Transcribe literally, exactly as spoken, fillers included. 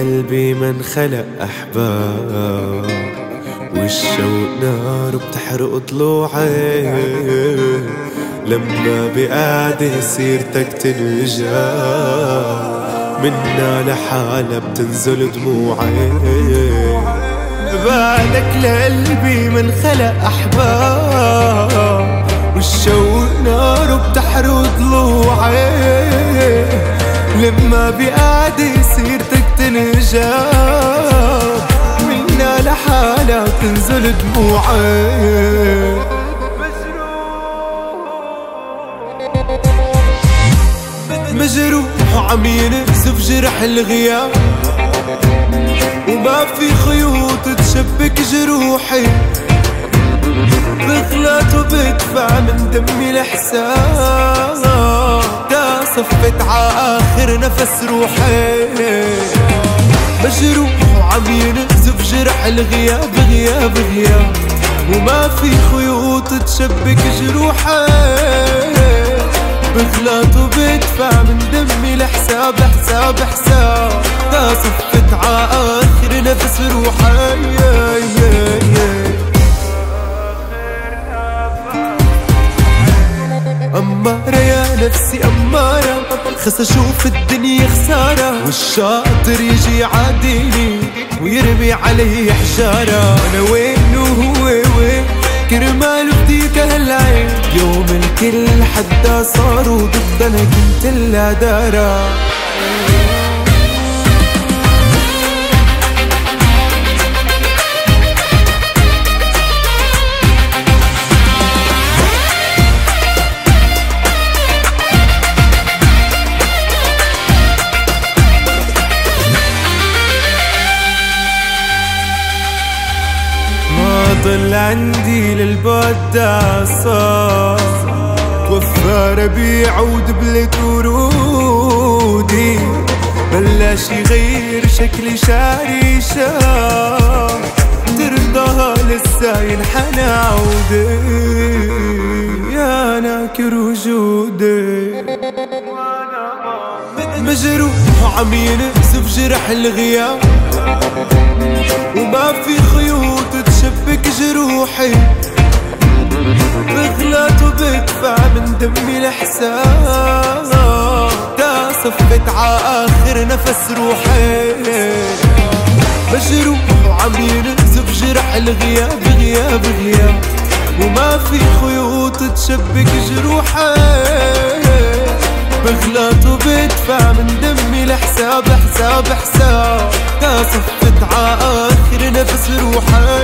قلبي من خلق أحباب، والشوق نار بتحرق ضلوعي لما بقعدة سيرتك تنجاب، منا لحالة بتنزل دموعي. بالك لقلبي من خلق أحباب، والشوق نار بتحرق ضلوعي لما بقعدة سيرتك تنجاب، منا لحالة بتنزل دموعي. مجروح عم ينزف جرح الغياب، وما في خيوط تشبك جروحي، بغلط وبدفع من دمي الحساب، دا صفت عاخر نفس روحي. مجروح وعم ينزف جرح الغياب غياب غياب، وما في خيوط تشبك جروحي، بغلط وبدفع من دمي الحساب حساب حساب، دا صفت عاخر نفس روحي. أمارة يا نفسي أمارة، خس أشوف الدنيا خسارة، والشاطر يجي يعاديني ويرمي علي حجارة. أنا وين وهو وين، كرمال بديك هالعين، يوم الكل حدا صاروا ضدنا كنت الهدارة. ضل عندي للبعد عصا، توفى ربيع ودبلت ورودي، بلاش يغير شكلي شعري شاف، ترضاها لسا ينحنى عودي يا ناكر وجودي. مجروح وعم ينزف جرح الغياب، وما في خيوط تشبك جروحي، بغلط وبدفع من دمي الحساب، دا صفت عاخر نفس روحي. مجروح وعم ينزف جرح الغياب غياب غياب، وما في خيوط تشبك جروحي، بغلط وبدفع من دمي الحساب حساب حساب، دا صفت عاخر نفس روحي.